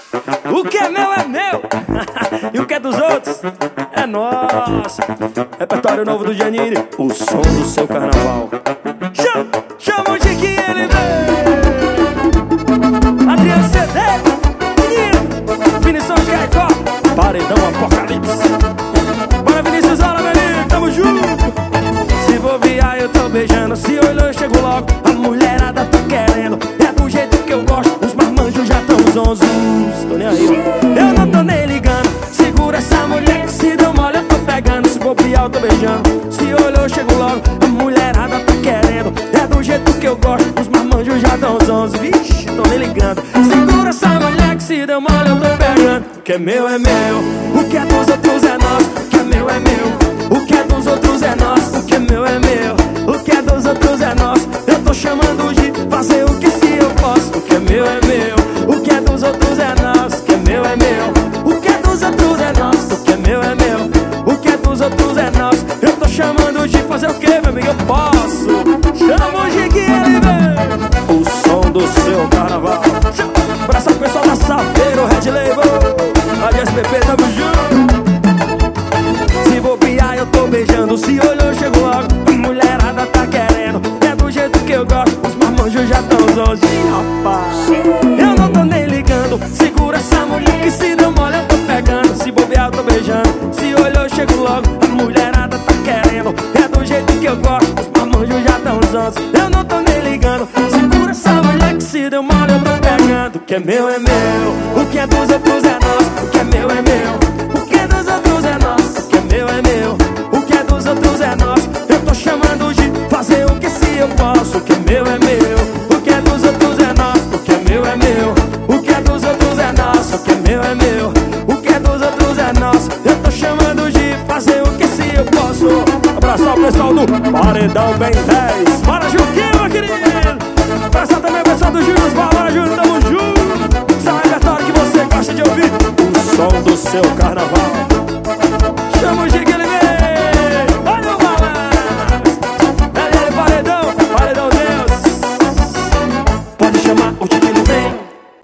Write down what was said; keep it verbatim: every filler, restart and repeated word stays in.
O que é meu é meu e o que é dos outros é nosso. Repertório novo do Giannini, o som do seu carnaval. Chama, chama o que ele veio. Adriano C D, menino, Vinição Caicó, Paredão Apocalipse. Bora Vinícius, olha meu amigo, tamo junto. Se bobear eu tô beijando, se olhou eu chego logo. A mulherada tá querendo, é do jeito que eu gosto. Os marmanjos já tão zonzos, tô nem aí, ó. Eu não tô nem ligando, segura essa mulher que se deu mole eu tô pegando. Se bobear eu tô beijando, se olhou eu chego logo. A mulherada tá querendo, é do jeito que eu gosto. Os marmanjos já tão zonzos, vixe, tô nem ligando. Segura essa mulher que se deu mole eu tô pegando. O que é meu é meu, o que é dos outros é nosso. O que é meu é meu, o que é dos outros é nosso. O que é meu é meu, o que é dos outros é nosso. Eu tô chamando de fazer o que se eu posso. O que é meu é meu, o que é dos outros é nosso. O que é meu é meu, o que é dos outros é nosso. O que é meu é meu, o que é dos outros é nosso. Eu tô chamando de fazer o que, meu amigo? Eu posso. Chama hoje que ele vem. O som do seu carnaval. Abraça o pessoal da Safeiro, Red Label, a de S P P, tamo junto. Se bobear eu tô beijando, se olhou eu chego logo. A mulherada tá querendo, é do jeito que eu gosto. Os marmanjos já tão zonzos, rapaz. Eu não tô nem ligando, segura essa mulher que se deu mole eu tô pegando. Se bobear eu tô beijando, se olhou eu chego logo. A mulherada tá querendo, é do jeito que eu gosto. Os marmanjos já tão zonzos, eu não tô nem ligando. Segura essa mulher que se deu mole eu tô pegando. O que é meu é meu, o que é dos outros é nosso. O que é meu é meu, o que é dos outros é nosso. O que é meu é meu, o que é dos outros é nosso. Eu tô chamando de fazer o que se eu posso. O que é meu é meu, o que é dos outros é nosso. O que é meu é meu, o que é dos outros é nosso. O que é meu é meu, o que é dos outros é nosso. Eu tô chamando de fazer o que se eu posso. Abraçar o pessoal do Paredão Bem dez. Bora Juquinho, meu querido. Abraçar também o pessoal do Júnior, bora Júnior.